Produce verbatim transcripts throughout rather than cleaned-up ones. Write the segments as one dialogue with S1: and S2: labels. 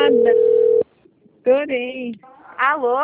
S1: Obrigada. Adorei.
S2: Alô?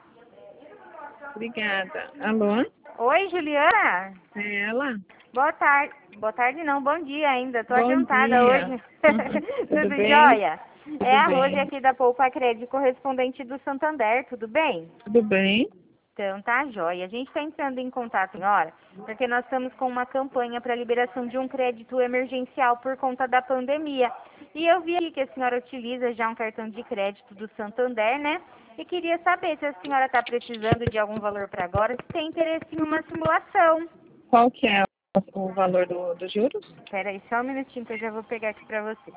S1: Obrigada. Alô?
S2: Oi, Juliana?
S1: É ela?
S2: Boa tarde. Boa tarde não, bom dia ainda. Tô
S1: Bom
S2: adiantada
S1: dia.
S2: hoje.
S1: Tudo
S2: Tudo
S1: bem?
S2: jóia?
S1: Tudo
S2: É a Rose
S1: bem.
S2: aqui da Poupa Crédito, correspondente do Santander, tudo bem?
S1: Tudo bem?
S2: Então tá jóia. A gente está entrando em contato, senhora, porque nós estamos com uma campanha para liberação de um crédito emergencial por conta da pandemia. E eu vi aqui que a senhora utiliza já um cartão de crédito do Santander, né? E queria saber se a senhora está precisando de algum valor para agora, se tem interesse em uma simulação.
S1: Qual que é o o valor do, dos juros?
S2: Espera aí só um minutinho que eu já vou pegar aqui para você.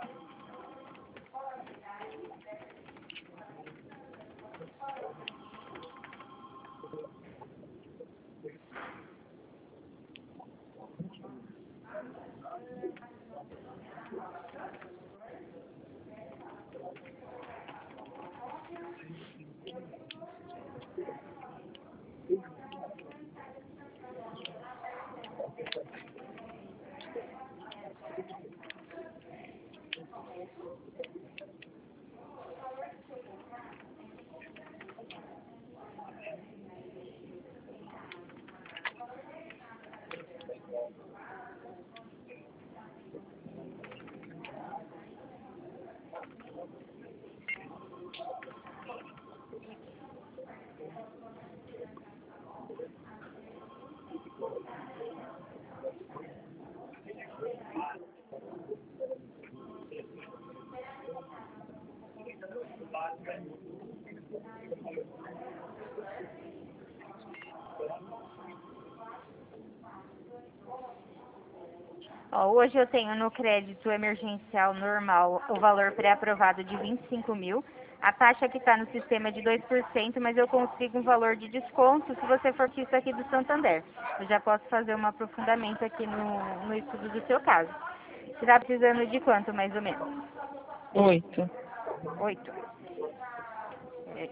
S2: Ó, hoje eu tenho no crédito emergencial normal o valor pré-aprovado de vinte e cinco mil. A taxa que está no sistema é de dois por cento, mas eu consigo um valor de desconto se você for isso aqui do Santander. Eu já posso fazer um aprofundamento aqui no, no estudo do seu caso. Você está precisando de quanto, mais ou menos?
S1: Oito.
S2: Oito. É.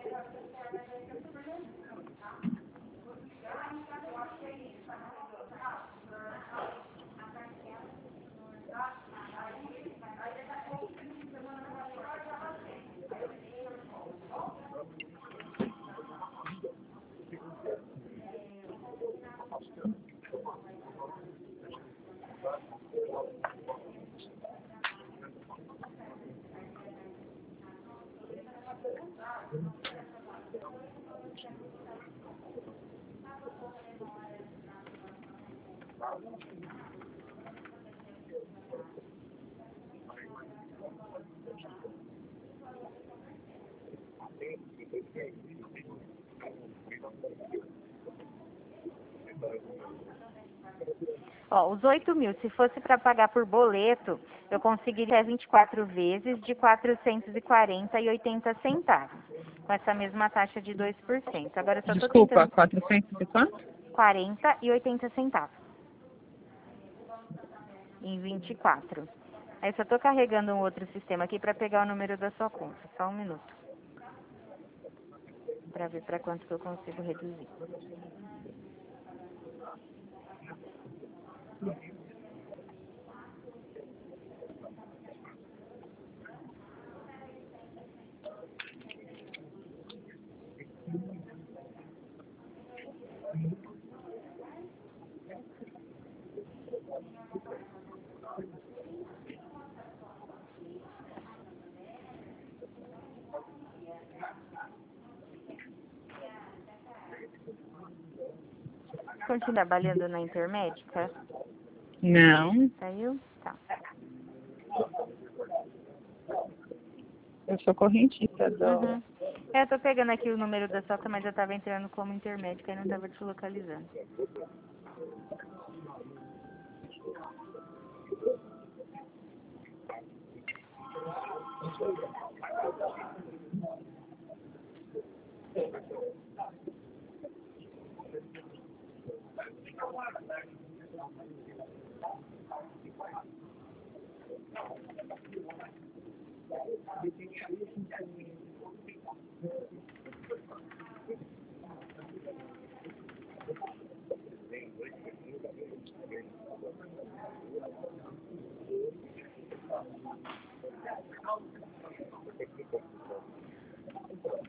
S2: Ó, os oito mil, se fosse para pagar por boleto, eu conseguiria vinte e quatro vezes de quatrocentos e quarenta e oitenta centavos, com essa mesma taxa de dois por cento. Agora eu só estou
S1: Desculpa,
S2: tentando
S1: quatrocentos e quanto?
S2: quarenta e oitenta centavos em vinte e quatro. Aí eu só estou carregando um outro sistema aqui para pegar o número da sua conta. Só um minuto. Para ver para quanto que eu consigo reduzir. Continua trabalhando na Intermédica?
S1: Não,
S2: Saiu? Tá.
S1: eu sou correntista do...
S2: Uhum. É, eu tô pegando aqui o número da sua conta, mas eu tava entrando como Intermédica e não tava te localizando.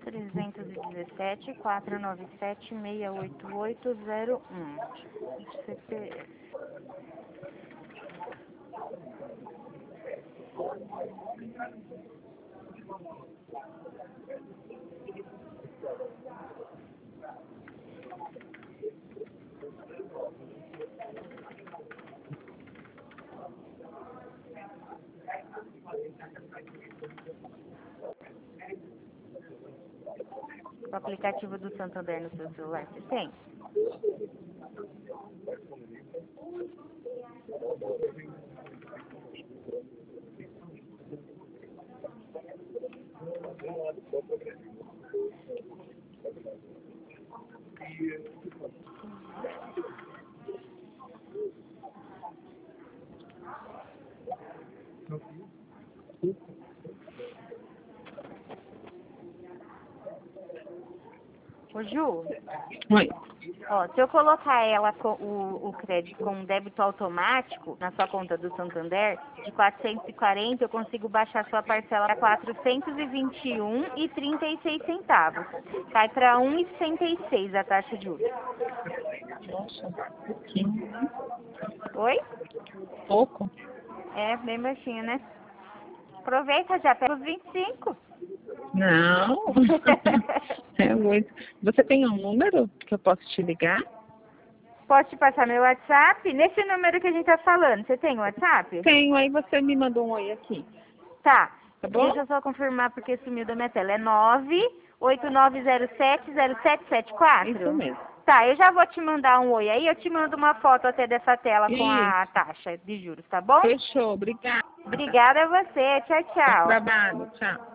S2: trezentos e dezessete, quatrocentos e noventa e sete, seiscentos e oitenta e oito, zero um. C P F. O aplicativo do Santander no seu celular, você tem? Ô Ju,
S1: Oi.
S2: ó, se eu colocar ela com o, o crédito com um débito automático na sua conta do Santander, de quatrocentos e quarenta, eu consigo baixar sua parcela para quatrocentos e vinte e um reais e trinta e seis centavos. Cai para um real e sessenta e seis a taxa de juros.
S1: Nossa, pouquinho.
S2: Oi?
S1: Pouco?
S2: É, bem baixinho, né? Aproveita, já pega os vinte e cinco.
S1: Não. É muito. Você tem um número que eu posso te ligar?
S2: Posso te passar meu WhatsApp? Nesse número que a gente tá falando, você tem o WhatsApp?
S1: Tenho, aí você me mandou um oi aqui.
S2: Tá.
S1: Tá bom?
S2: Deixa eu só confirmar porque sumiu da minha tela. É nove oito nove zero sete zero sete sete quatro?
S1: Isso mesmo.
S2: Tá, eu já vou te mandar um oi aí. Eu te mando uma foto até dessa tela com a
S1: Isso.
S2: taxa de juros, tá bom?
S1: Fechou, obrigada.
S2: Obrigada a você. Tchau,
S1: Bom
S2: tchau.
S1: trabalho, tchau.